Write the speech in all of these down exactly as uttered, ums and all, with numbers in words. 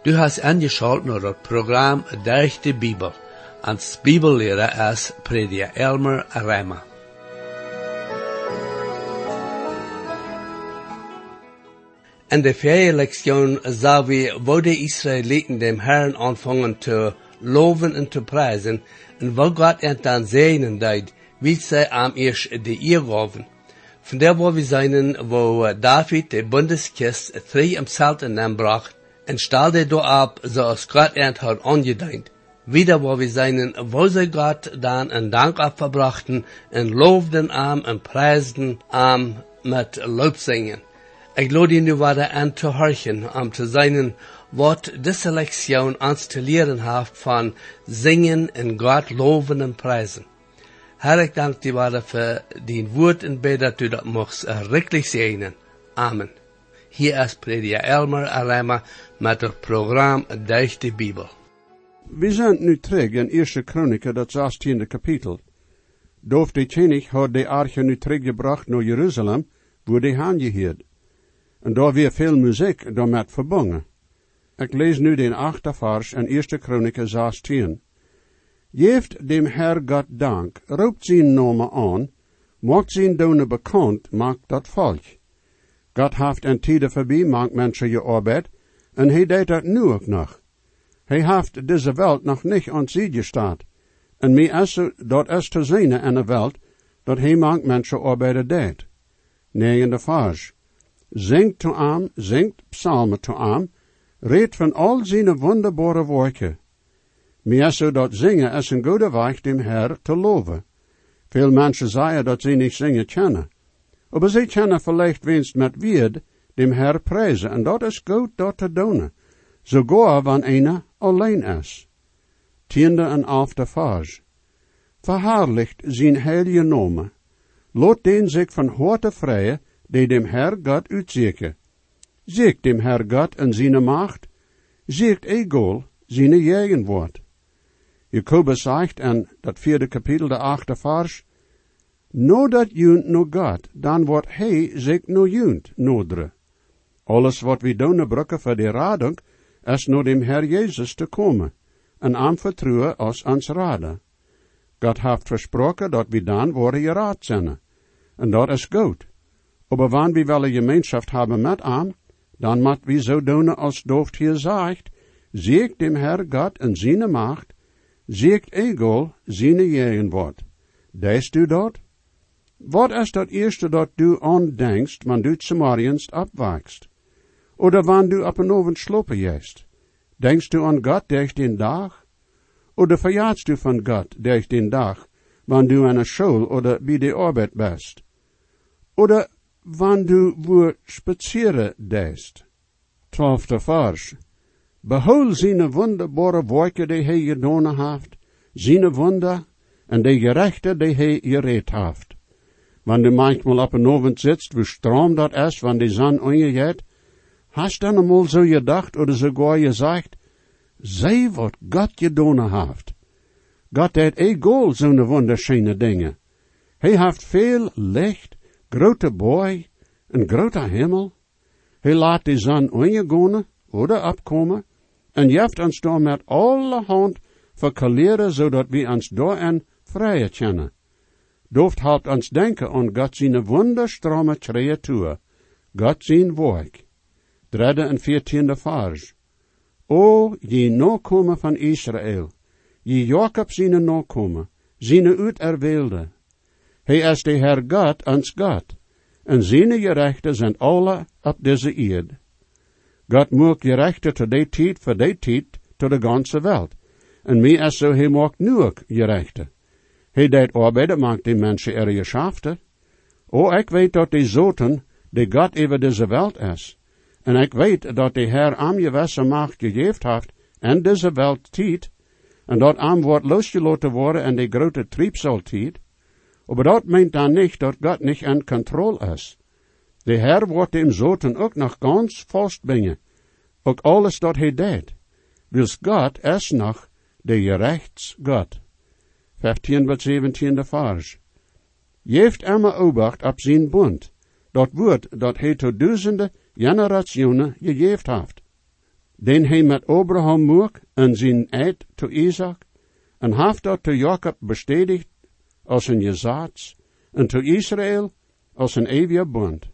Du hast angeschaut naar het programma Durch de Bibel. Als Bibellehrer is prediker Elmer Reimer. In de vierde lektion zagen we wo de Israëlieten dem Herrn anfangen te loven en te prijzen, en wo Gott het dan zegnen deed, wie zij am eerst de eer gaven. Von der wo wir seinen, wo David de Bundeskist drie im Zelten aanbracht, en stelde do ab, zoals Gott het had angediend. Wieder wo wir seinen, wo sie Gott dann een Dankopfer brachten, en loofden am en prijsden am met loopzingen. Ik lade je nu wat aan te horchen, om te zijn wat deze lektion ons te leren heeft van zingen en God loven en prijzen. Herr, ik dank je wat voor die woord en bid dat u dat mocht richtig zegenen. Amen. Hier is prediker Elmer Reimer met het programma Durch de Bibel. We zijn nu terug in Eerste Kronieken, dat zestiende kapitel. Doof de König had de arche nu teruggebracht naar Jeruzalem, waar de aangeheerd. En daar weer veel muziek daarmee verbonden. Ik lees nu den achte vers in Eerste Kronieken zestien. Geeft dem Herr Gott dank, roept zijn namen aan, maakt zijn donen bekend, maakt dat volk. Gott heeft in tijden voorbij, maakt mensen je arbeid, en hij deed dat nu ook nog. Hij heeft deze welt nog niet aan zee gestaat, en mij is dat is te zien in de welt, dat hij maakt mensen arbeid deed. Negende vers. Zingt to am, zingt psalmen to am, redt van al zijn wonderbare werken. Meer zo dat zingen is een goede weg dem Herr te loven. Veel mensen zeggen dat ze niet zingen kennen. Maar ze kennen vielleicht winst met wierd dem Herr prijzen, en dat is goed dat te doen, sogar wanneer einer alleen is. Tiende en elfde vers. Verherrlicht zijn heilige namen. Laat den zich van harte vrije, die dem Herr Gott uitzeken. Ziekt dem Herr Gott en zijn macht, ziekt egol zijn jegenwoord. Jacobus zegt in dat vierde kapitel, de achte vers, no dat junt no God, dan wordt hij zich no junt nodre. Alles wat we doen brukken voor de radung, is no dem Herr Jezus te komen, en aan vertrouwen als ons raden. God heeft versproken dat we dan worden geraad zijn, en dat is goed. Aber wann wir wel een gemeenschap hebben met hem, dan moet we zo doen als Dooft hier zegt, ziekt dem Herr Gott en zijn macht, ziekt egel zijn jegenwoord. Deist u dat? Wat is dat eerste dat du aandenkst, wanneer du z'morgens opwachst? Oder wanneer du op een avond slopen jest? Denkst du an Gott durch den dag? Oder verjaarst du van Gott durch den dag, wanneer du aan een school oder bij de arbeid bist? Oder wanneer du woer spazieren deist? Twaalfde vers. Behoud zijn wonderbare werken die hij gedaan heeft, zijn wonder en de gerechte die hij gereed heeft. Wanneer du manchmal op een avond zit, wo strom dat is, wanneer de zon ondergaat, hast dan eenmaal zo gedacht oder sogar gezegd, zie wat God gedaan heeft. God deed egal zo'n wunderschöne dingen. Hij heeft veel licht, grote boy, een grote hemel. Hij laat de zon ondergaan oder opkomen, en jeft ons door met alle hand verkaleren, zodat we ons daarin vrije kennen. Dooft helpt ons denken aan God zijn wonderstrome creatuur, God zijn werk. Derde en veertiende vers. O, je nakomen van Israël, je Jacob zijn nakomen, zijn uiterwählte. Hij is de Herr God, ons God, en zijn gerechten zijn alle op deze eerd. God maakt gerechten te de tijd voor de tijd te de ganze welt, en mij is zo, hij maakt nu ook gerechten. Hij deed arbeiden, maakt de mensen er geschaften. O, ik weet dat de zoten, de God over deze welt is, en ik weet dat de Herr am gewessen macht gegeven heeft en deze welt tijd, en dat am wordt losgelaten worden in de grote triebseltijd. Maar dat meint dan niet dat God niet in controle is. De Herr wordt dem zoten ook nog ganz vastbrengen, ook alles dat hij deed. Dus God is nog de gerechts God. vijftien tot zeventiende vers. Geeft immer obacht op zijn bund, dat woord dat hij tot duizenden generationen gegeven heeft. den hij met Abraham moek en zijn eed to Isaac, en heeft dat to Jacob bestätigt als een gezaats, en to Israël als een eeuwige bond.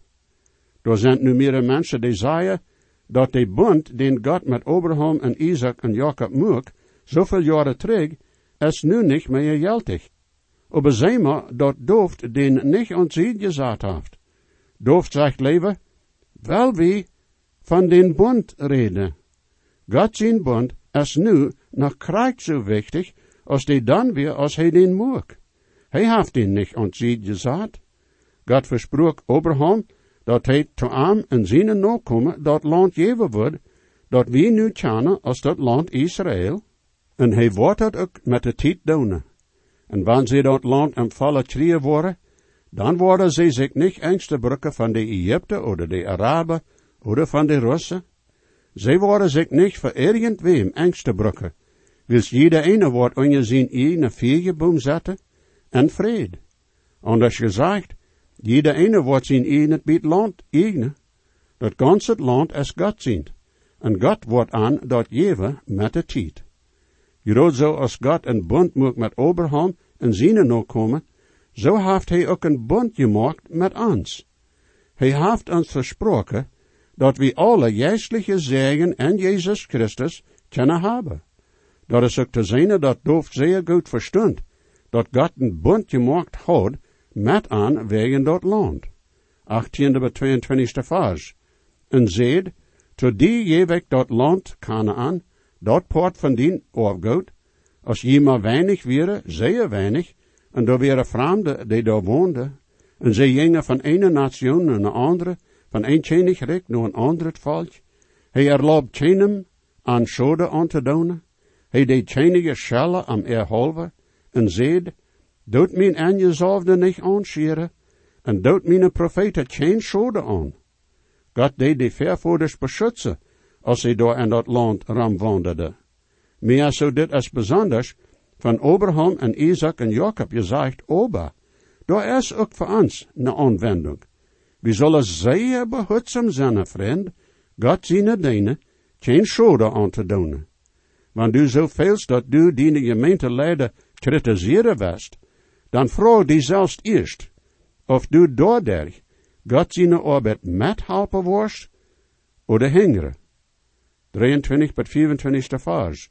Er zijn nu meer mensen die zeggen dat de bond den God met Abraham en Isaac en Jacob moek, zoveel jaren terug, is nu niet meer geldig. Aber zeg maar dat Dooft den niet ontzien gezaad heeft. Dooft zegt leven, wel wie van den bond reden. God zijn bond is nu nog krijgt zo wichtig, als die dan weer als hij den moek. Hij heeft den niet ontzien gezaad. God versprook Abraham, dat hij te hem en zijn nakomen dat land geven wordt, dat we nu kennen als dat land Israël. En hij wordt het ook met de tijd doen. En wanneer ze dat land ontvallen kregen worden, dan worden ze zich niet eens te brukken van de Egypten of de Araben of van de Russen. Ze worden zich niet voor irgendwem eens te brukken, wils jeder ene wordt onder zijn eigen viergeboom zetten en vrede. Anders gezegd, jeder ene wordt zijn eigen het land eigen. Dat ganse land is God zijn. En God wordt aan dat geven met de tijd. Juist zo als God een bond maakt met Abraham en zijn nakomen, zo heeft hij ook een bond gemaakt met ons. Hij heeft ons versproken dat we alle geestelijke zegen en Jezus Christus kunnen hebben. Dat is ook te zijn dat Dooft zeer goed verstond, dat God een bond gemaakt had met aan wegen dat land. achttiende bij tweeëntwintigste vers. En zeid, to die geef ik dat land Kanaan, dat poort van dien afgoed, als je maar weinig were, zeer weinig, en er waren vreemden die daar woonden, en ze gingen van ene nation naar een andere, van een koninkrijk naar een ander volk. Hij erlaubt keinem aan schade aan te doen, hij deed keinige schellen am erhalven, en zeid, doet mijn aangezalfde niet aanscheren, en doet mijn profeten geen schade aan. God deed de vervoerders beschützen, als ze door in dat land ramwandelden. Maar zo dit is besonders van Abraham en Isaac en Jacob gezegd, oba, daar is ook voor ons een aanwending. We zullen zeer behoedzaam zijn, vriend, God zijn dienen, geen schade aan te doen. Want du zo veelst dat du die gemeenteleider kritiseren west, dan vraag die zelfs eerst, of du daardoor God zijn arbeid met helpen worst, of hingeren. drieëntwintig tot vierentwintigste vers.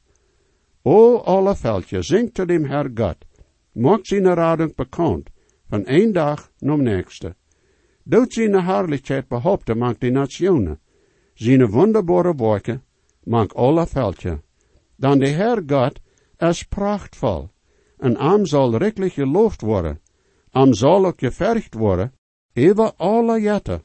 O alle veldje, zingt to dem Herr God, maakt zijn radung bekend, van één dag naar de nächste. Doet zijn herrlichkeit behaupten, maakt die nationen, zijn wonderbare werken, maakt alle veldje. Dan de Herr God is prachtvol, en am zal reklich geloofd worden, am zal ook gevergd worden, even alle jette.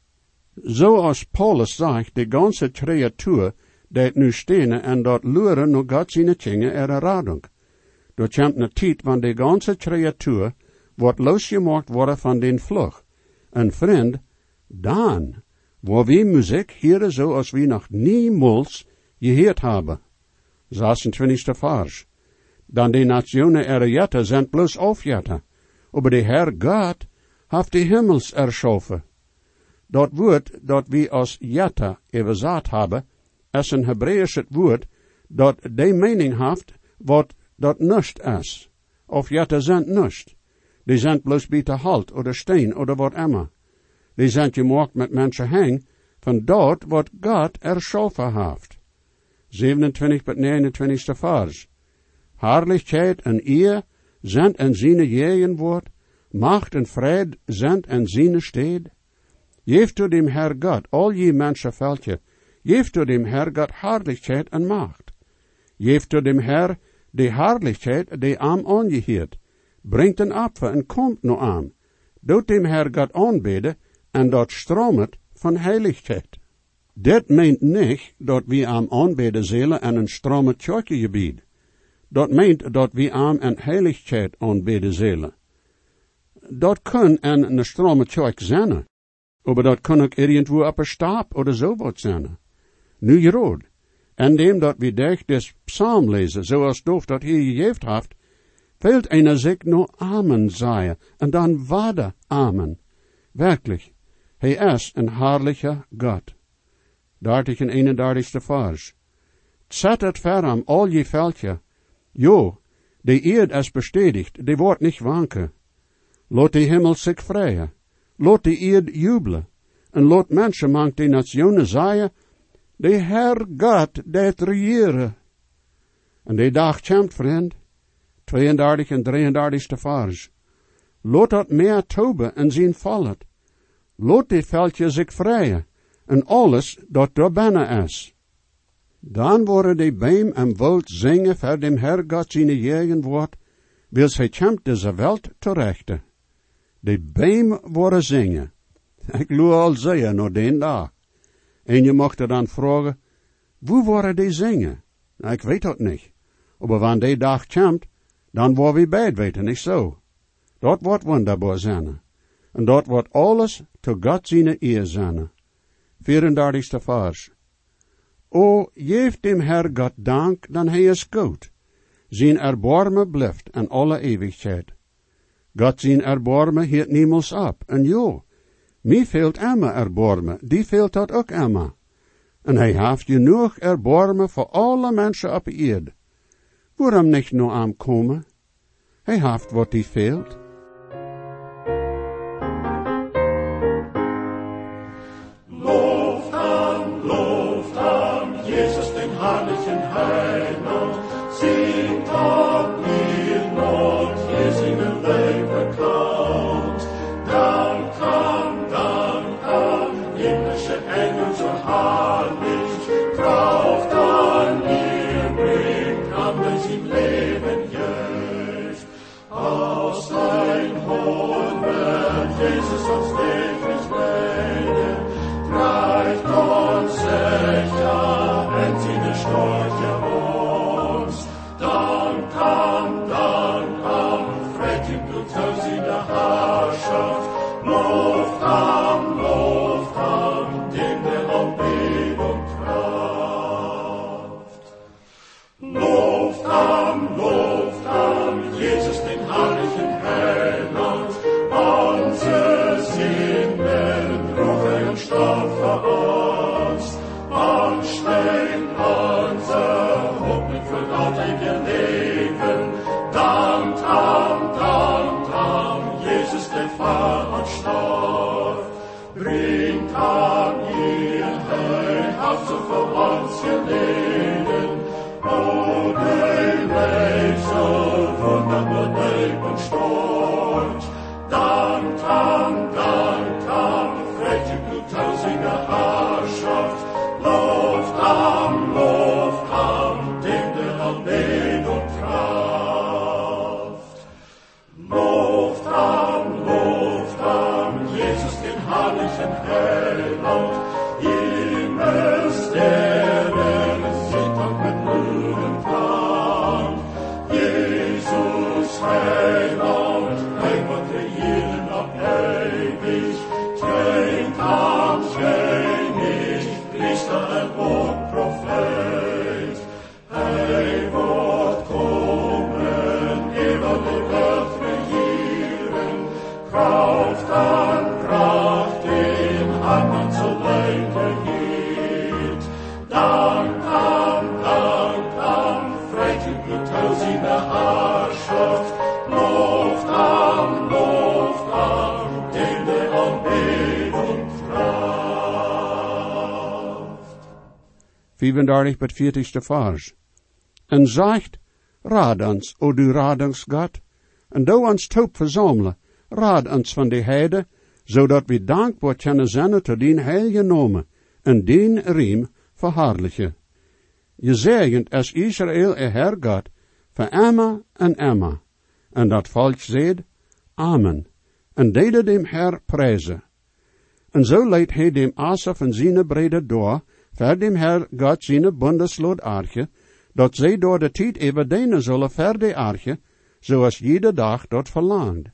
Zoals Paulus zegt, de ganze creatuur, dat nu stenen en dat luren naar God zijn dingen er radung. Er komt een tijd, want de ganze creatuur wordt losgemaakt worden van den vlug. En vriend, dan, waar we muziek hier zoals we nog niemals gehoord hebben. zesentwintigste vers. Dan de nationen er jette zijn bloos afjette. Aber de Herr God heeft de hemels erschaffen. Dat woord dat we als jette überzet hebben, is een Hebreeuws woord dat de mening heeft wat dat nust is. Of jette zijn nust. Die zijn bloos bij de halt, of de steen, of wat immer. Die zijn gemaakt met mensen hang, van dat wat God erschaffen heeft. zevenentwintig tot negenentwintigste vers. Herrlichkeit en eer zijn en zijn jegen woord, macht en vrede zijn en zijn steed. Geef to dem Herr God, al je mensenveldje, geef to dem Herr God herrlichkeit en macht. Geef to dem Herr de herrlichkeit die am aangeheert. Brengt een apfer en komt no aan. Doet dem Herr God aanbeden en dat stroomt van heiligheid. Dit meent niet dat we am aanbeden zullen en een stromend kirkegebied. Dat meent dat we am en heiligheid aanbeden zullen. Dat kan en een stromend kirk zijn. Aber dat kan ook irgendwo op een stap oder zo wat zijn. Nu gerood. En dem dat we dich des psalm lezen, zoals Dooft dat hier gegeven heeft, fehlt einer zich no Amen zeggen, en dan wade Amen. Werkelijk, hij is een herrlicher God. dertig en eenendertigste vers. Zet het ver am al je veldje. Jo, de eerd is bestätigt, die wordt niet wanken. Laat de hemel zich vrijen. Laat de eerd jubelen. En laat mensen mank de nationen zeggen, de Heer God dat regieren. En die dag komt, vriend, tweeëndertig en drieëndertigste vers. Laat dat meer toben en zien vallen. Laat die veldje zich vrijen, en alles dat daar binnen is. Dan worden die beim en wild zingen voor dem Herr God zijn jegen wordt, wil zij komt deze welt terechte. Die beim worden zingen. Ik loe al zeggen naar den dag. En je mocht er dan vragen, hoe worden die zingen? Nou, ik weet dat niet. Maar wanneer die dag komt, dan worden we beid weten, niet zo. Dat wordt wonderbaar zijn. En dat wordt alles te God zijn eer zijn. vierendertigste vers. O, geef dem Herr God dank, dan hij is goed. Zijn erbarmen blijft en alle eeuwigheid. God zijn erbarmen hield niemals op. En jo, mij veelt Emma erbarmen, die veelt dat ook Emma. En hij heeft genoeg erbarmen voor alle mensen op de aarde. Waarom niet naar hem komen? Hij heeft wat die veelt. vierendertig tot veertigste vers. En zegt, raad ons, o du radingsgod, en doe ons toop verzamelen, raad ons van de heide, zodat we dankbaar kunnen zijn te dien heilige nomen, en dien riem verhaarlijken. Je zegent als Israël een Herr God, voor Emma en Emma, en dat volk zegt, Amen, en deden dem Herr prijzen. En zo leidt hij dem Asaf en zijn brede door, voor dem Herr God zijn bundeslood arche, dat zij door de tijd even dienen zullen voor de arche, zoals jede dag dat verlangt.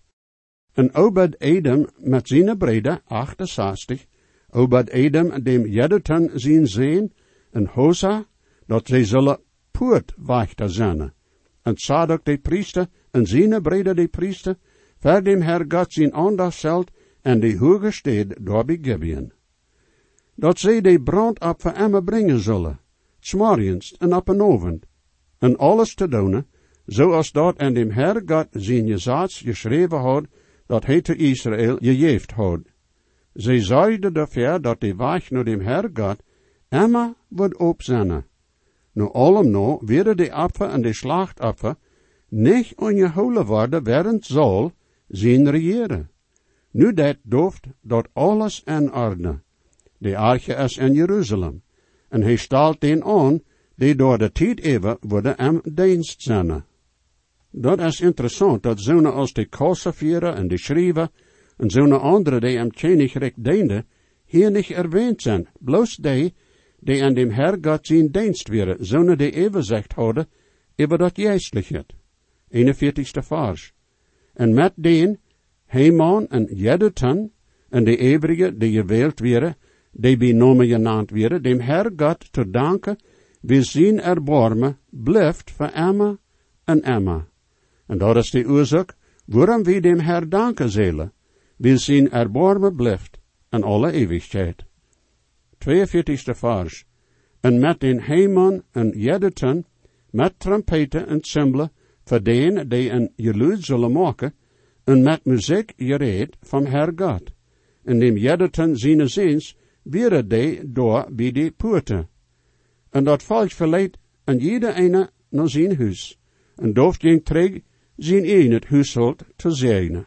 En Obed-Edom met zijn brede, achtenzestig, Obed-Edom dem Jeduthun zijn zeen, en Hosa, dat zij zullen poortwachter zijn. En Sadok de priester, en zijn brede de priester, voor dem Herr God zijn aandacht zelt, en de hoge stede door bij Gibeon. Dat zij de brand op voor Emma brengen zullen, s'morgens en op een avond, en alles te doen, zoals dat in dem Herr God zijn gezats geschreven had, dat hij te Israël gegeven had. Zij zeiden dafür, dat de weg naar dem Herr God immer wordt opzennen. Nu allem no werden de Opfer en de Schlachtopfer niet ongehouden worden, während zal zijn regeren. Nu dat dooft dat alles in orde. De arche is in Jeruzalem, en hij stelt den aan, die door de tijd even worden hem dienst zijn. Dat is interessant, dat zo'n als de Kossevieren en de Schrijver en zo'n andere die hem tjenigrecht dienden, hier niet erwähnt zijn, bloos die, die aan dem Herr God zijn dienst werden, zo'n die evenzicht hadden, over dat geestelijkheid. eenenveertigste vers. En met den, Heman en Jeduthun, en de Ebrige die gewählt werden, die bij namen genaamd werden, dem Herr God te danken, wie zijn erbarmen blijft voor immer en immer. En dat is de oorzaak, waarom we dem Herr danken zullen, wie zijn erbarmen blijft en alle eeuwigheid. tweeënveertigste vers. En met den Heman en Jeduthun, met trompeten en cymbalen, voor den die een geluid zullen maken, en met muziek gereed van Herr God. En dem Jeduthun zijn zins, weer die door bij de poorten. En dat volk verleidt en jeder ene naar zijn huis. En dooft ging terug zijn een het huishoud te zegenen.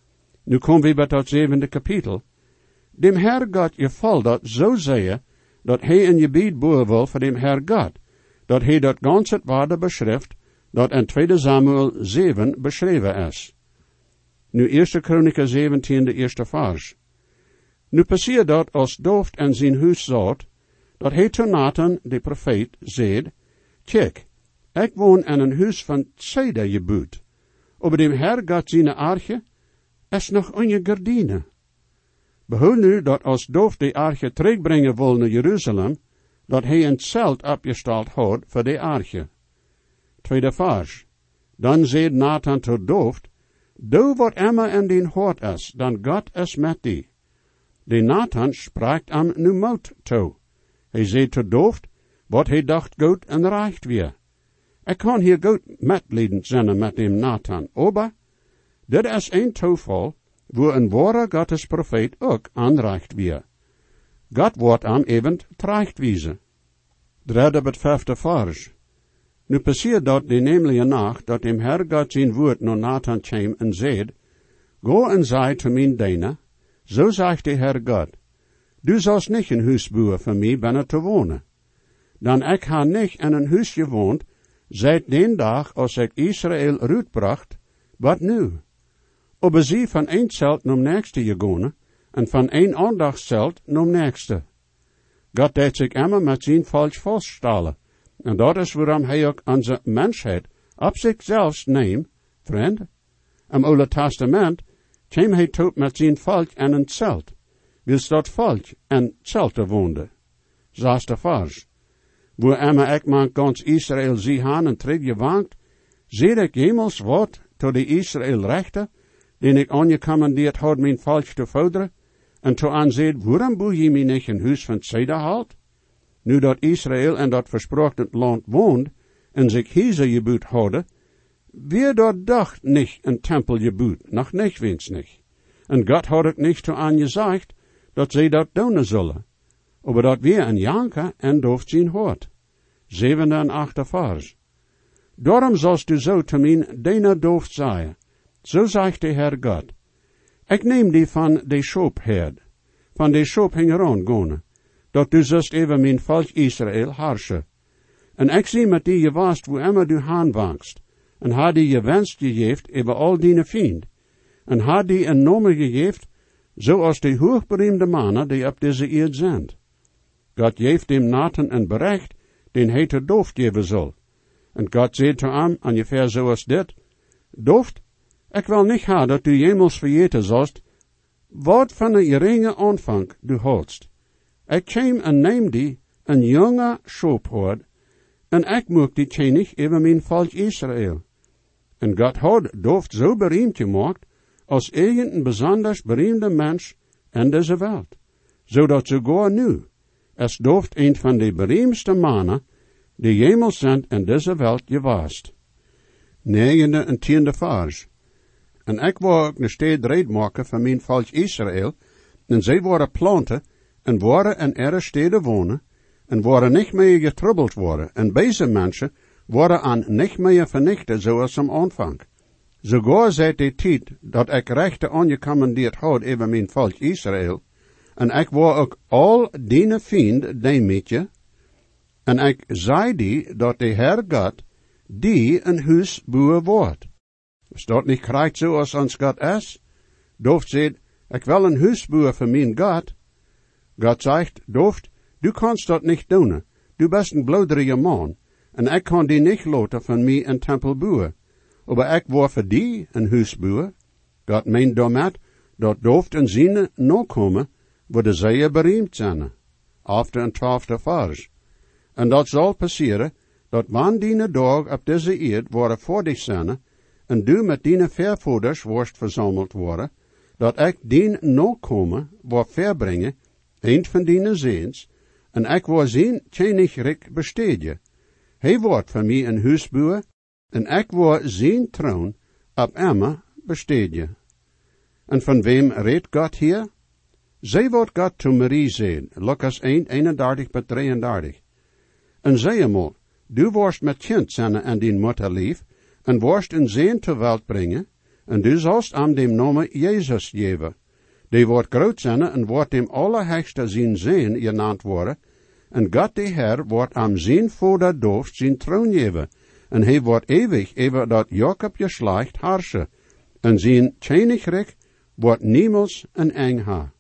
Nu komen we bij dat zevende kapitel. Dem Herr God gevalt dat zo zeer, dat hij een gebied boeren wil voor dem Herr God, dat hij dat ganse waarde beschrijft, dat in tweede Samuel zeven beschreven is. Nu eerste Kronieken zeventien, de eerste vers. Nu passeert dat als dooft en zijn huis zat, dat hij te Nathan, de profeet, zeid, kijk, ik woon in een huis van cedergebouwd. Over dem Herr God zijn arche is nog een gardine. Behoud nu dat als dooft de arche terugbrengen wil naar Jeruzalem, dat hij een zelt opgesteld had voor de arche. Tweede vers. Dan zeid Nathan tot dooft, doe wat immer in den hart is, dan God is met die. De Nathan spraakt hem nu moed toe. Hij zei tot dooft, wat hij dacht goed en recht weer. Ik kan hier goed medleden zijn met dem Nathan, aber dit is een toeval, wo een ware Gottes profeet ook aanrecht weer. God wordt hem even terechtwijzen. Derde bet vijfde vers. Nu passeert dat de nemelijke nacht, dat dem Herr God zijn woord naar Nathan kwam en zeid, go en zei te mijn diener, zo zegt de Herr God, du sollst nicht een huis bouwen voor mij binnen te wonen. Dan ik ha niet in een huis gewoond, seit den dag als ik Israël uitbracht, wat nu? Aber sie van een zelt naar nächste gegaan, en van een ander zelt naar nächste. God deed zich immer met zijn volk vaststellen, en dat is waarom hij ook onze mensheid op zichzelf neemt, vriend. Im Oude Testament kwam hij tot met zijn volk in een zelt, wils dat volk in zelten woonde. Zesde vers. Wo immer ik man ganz Israël zie han en teruggewankt, zie ik jemals wat tot de Israël rechter, den ik aangekommandeerd had mijn volk te voederen, en to aanzeid, waarom boe je mij niet een huis van ceder halt? Nu dat Israël in dat versproken land woont, en zich hier gebouwd hadden, weer dat dacht niet een tempel gebouwd, nog niet wens niet. En God had het niet to aangezegd, dat zij dat doen zullen. Aber dat weer een janker en dooft zijn hoort. Zevende en achte vers. Daarom zoals du zo te mijn diener dooft zijn. Zo zegt de Herr God. Ik neem die van de schoopherd, van de schoophingeron gone, dat du zust even mijn volk Israël harsche. En ik zie met die je wast wo immer du aanwangst, en ha die je wenst gegeeft over al die vriend, en ha die een nomen gegeeft, zoals de hoogbereemde mannen die op deze eerd zijn. God geeft dem Nathan een bericht, den hij te dooft geven zal. En God zei te hem, ongeveer zoals dit, dooft, ik wil niet ha dat du jemals vergeten zost, wat van een geringe aanvang du houdst. Ik kwam en neem die, een jonge schoophoord, en ik moek die tjenig over mijn volk Israël. En God had dooft zo bereemd gemaakt, als irgendein besonders bereemde mens in deze wereld. Zodat sogar nu, es dooft een van de bereemdste mannen die jemals zijn in deze wereld geweest. Negende en tiende vers. En ik wou ook een stad reed maken van mijn volk Israël, en zij worden planten, en worden in ihre steden wonen, en worden niet meer getroubled worden, en deze mensen worden aan niet meer vernichtet zoals am aanvang. Sogar seit die tijd dat ik rechten aangecommandeerd had over mijn volk Israël, en ik wou ook al die vriend die met je, en ik zei die dat de Heer God die een huis bouwen wordt. Is dat niet krijgt zoals ons God is? Dooft zegt, ik wil een huis bouwen voor mijn God. God zegt, Dooft, du kannst dat niet doen. Du bist een bloederige man, en ik kan die niet laten van mij een tempel bouwen. Maar ik wil voor die een huis bouwen. God meent daarmee dat Dooft en zijn nakomen worden zeer bereemd zijn. After een twaalfde vers. En dat zal passeren, dat wanneer die dag op deze eerd worden voordig zijn, en du met die vervoerders worst verzameld worden, dat ik die nakomen wil verbrengen, een van die zeens, en ik wil zijn tjenigrik besteden. Hij wordt voor mij een huis bouwen, en ik wil zijn troon op Emma besteden. En van wem redt God hier? Zij wordt God to Marie zijn, Lucas één, eenendertig tot drieëndertig. En zei eenmaal, du worst met kind zijn en die moeder lief, en worst een zeen ter wereld brengen, en du zalst aan dem naam Jezus geven. Die wordt groot zijn en wordt dem allerheiligste zijn zeen genaamd worden, en God de Heer wordt aan zijn vader Dooft zijn troon geven, en hij wordt eeuwig over dat Jacob geslacht haarsen, en zijn tjenigrik wordt niemals een eng ha.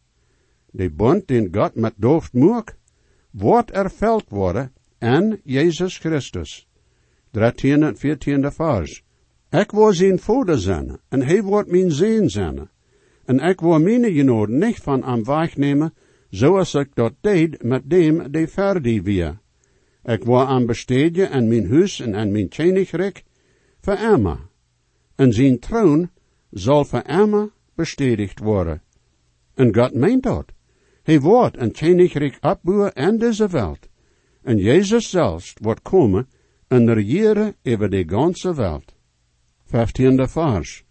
De bond den God met Dooft maakt, wordt erveld worden en Jezus Christus. dertiende en veertiende vers. Ik wil zijn vader zijn, en hij wordt mijn zoon zijn. En ik wil mijn genoten niet van hem wegnemen, zoals ik dat deed met dem die verdi weer. Ik wil hem besteden en mijn huis en en mijn tjenigrik voor Emma. En zijn troon zal voor Emma bestedigd worden. En God meent dat. Hij wordt een tjenigrik opbouwen in deze wereld. En Jezus zelfs wordt komen en regeren over de ganse wereld. Vijftiende vers.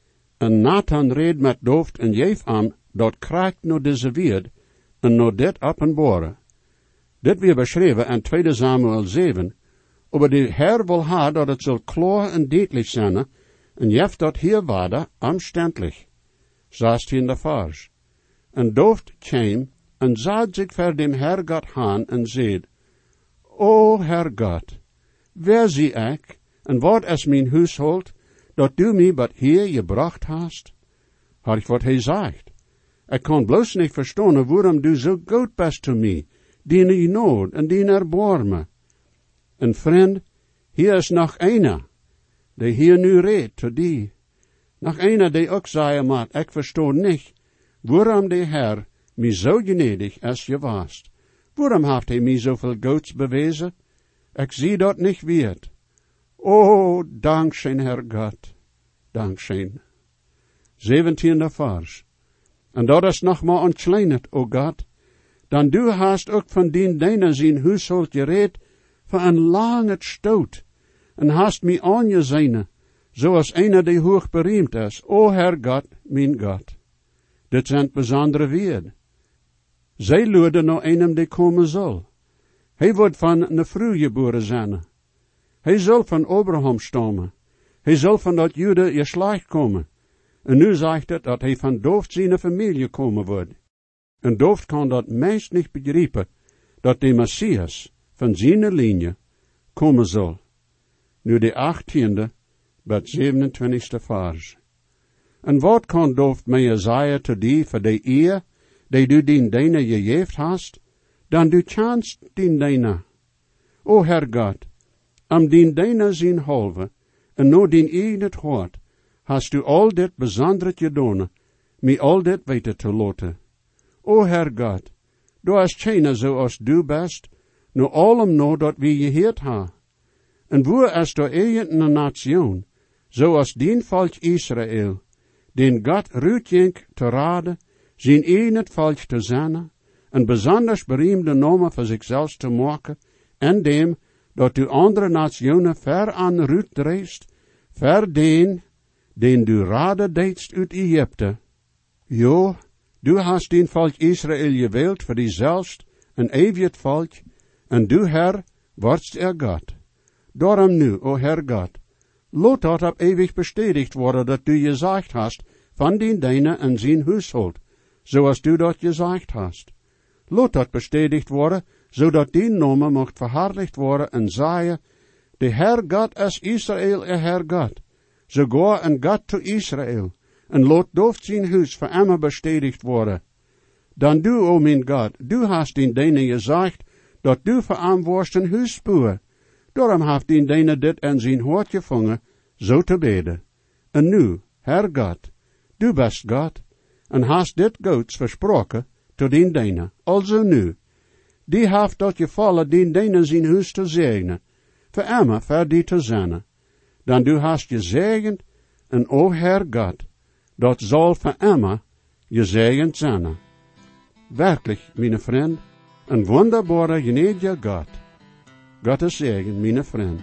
En Nathan reed met Dooft en geef hem dat krijgt naar deze wereld en naar dit openbaren. Dit weer beschreven in tweede Samuel zeven, maar de Heer wil ha dat het zal klaar en duidelijk zijn, en jeft dat hier waarde omstandelijk. Zestiende vers. En Dooft kwam en zag zich voor dem Heer God aan en zei, O Heer God, wer zie ik, en wat is mijn huishold, dat du mij wat hier gebracht hast? Had ik wat hij zegt. Ik kan bloos niet verstaan waarom du zo goed bent to mij, die in nood en die erbarmen. En vriend, hier is nog een, die hier nu redt to die. Nog een die ook zei, maar ik verstaan niet, waarom de Heer mij zo gnädig is geweest. Waarom heeft hij mij zoveel goeds bewezen? Ik zie dat niet weet. O, dankzij Herr God, dankzij. Zeventiende vers. En dat is nog maar ontkleinend, o God, dan du hast ook van dien deiner zijn huishold gereed voor een lange stoot, en hast mij aangezien, zoals einer die hoog bereemd is, o Herr God, mijn God. Dit zijn bijzondere woorden. Zij luiden naar einem die komen zal. Hij wordt van een vrouw geboren zijn. Hij zal van Abraham stammen. Hij zal van dat Jude geslacht komen. En nu zegt het dat hij van Dooft zijn familie komen wordt. En Dooft kan dat meest niet begrijpen, dat de Messias van zijn linie komen zal. Nu de achttiende, bet zevenentwintigste vers. En wat kan Dooft meer zeggen te die voor de eer, die du dien deine gegeven hast, dan du chanst dien deine. O Herr God, am dien deine zijn halve, en no dien eigen het hart, hast du al dit bijzondere gedaan, mij al dit weten te laten. O Herr God, du is geen zoals du best, no allem no dat wie geheerd ha. En waar is de eigen nation, zoals dien volk Israël, den God ruutjenk te raden, zijn eigen het volk te zijn, een bijzonders bereemde naam voor zichzelf te maken, en dem dat du andere nationen ver aan Ruut dreest, ver den, den du raden deedst uit Egypte. Jo, du hast den volk Israël gewählt voor diezelfst, een eeuwig volk, en du, Herr, wordst er God. Daarom nu, o Herr God, laat dat op eeuwig bestätigt worden dat du gezegd hast, van den deine en zijn huishold, zoals du dat gezegd hast. Laat dat bestätigt worden, zodat die naam mocht verherrlicht worden en zeggen, de Herr God is Israël een Herr God, sogar een God te Israël, en laat dooft zijn huis voor immer bestätigt worden. Dan du, o mijn God, du hast den deine gezegd, dat du voor hem worst een huisboer. Daarom heeft den deine dit in zijn hart gevangen, zo te beden. En nu, Herr God, du bist God, en hast dit Gods versproken, tot den deine, also nu. Die heeft dat gevallen den deine zijn huis te zegenen, voor immer voor die te zenden. Dan du hast gezegend, en o Herr God, dat zal voor immer gezegend zijn. Werkelijk, mijn vriend, een wonderbare gnädige God. Gottes Segen, mijn vriend.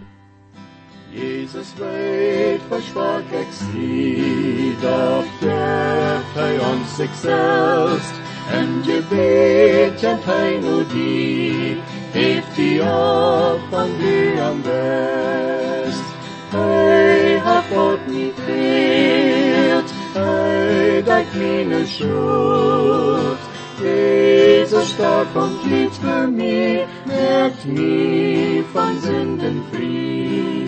Jesus weet versprach ik zie, dat geeft hij ons zichzelf, en gebed kent hij nu die, heeft die op van u am best. Hij hat God niet veelt, hij dekt mijn schuld. Jezus starb und litt für mich, merkt mich von Sünden frei.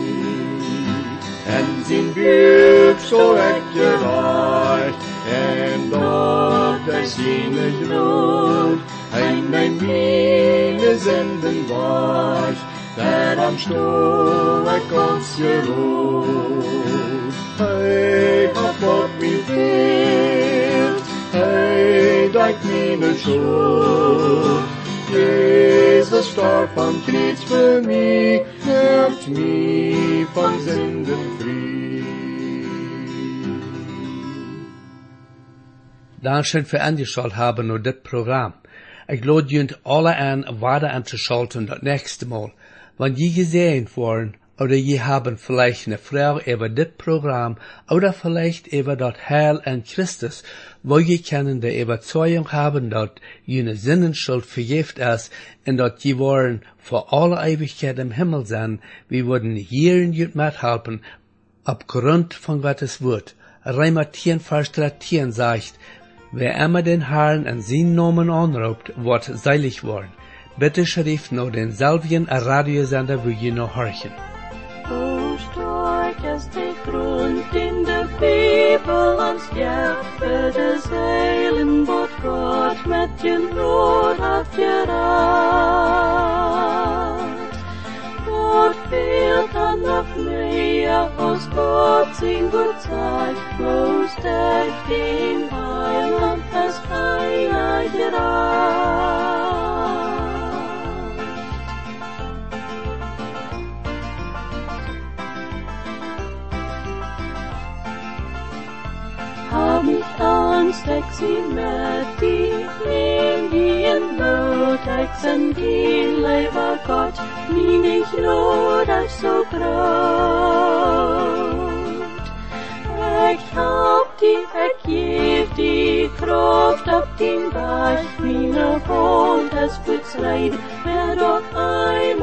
En zijn Blut so weggereicht, en dort er seine Blut, ein mein meine Sünden weicht, der am Stock uns geruht. Hey, hat Gott mich fehlt, hey, dekt meine Schuld. Jesus starb am Kreuz für mich, macht mich von Sünden frei. Dankeschön für angeschaut haben und das Programm. Ich lade junt alle an, weiter anzuschalten das nächste Mal. Wenn je gesehen worden, oder je haben vielleicht eine Frage über das Programm, oder vielleicht über das Heil in Christus, wo je können die Überzeugung haben, dass jene Sinnenschuld vergift ist, und dass je wollen vor alle Ewigkeit im Himmel sein, wir würden hier in jut mithelfen, aufgrund von Gottes Wort. Römer zehn, Vers dreizehn sagt, wer immer den Herrn in seinen Namen anruft, wird selig worden. Bitte schrift noch den selben Radiosender, wo je noch horchen. O stark ist die Grund in der Bibel ans Jahr für das Heilen, was Gott mit den Not hat gerat. Gott fehlt an noch mehr, aus Gott sein gut zeigt, bloß der den Heiland es einer gerat. Hab mich Angst, ich sie mit die, nehm die in Not, ich sind die, lieber Gott, wie nicht Not ist so groß. Ich hab die, ich geb die Kraft auf den Berg, meine Hand ist bezreit, wer doch ein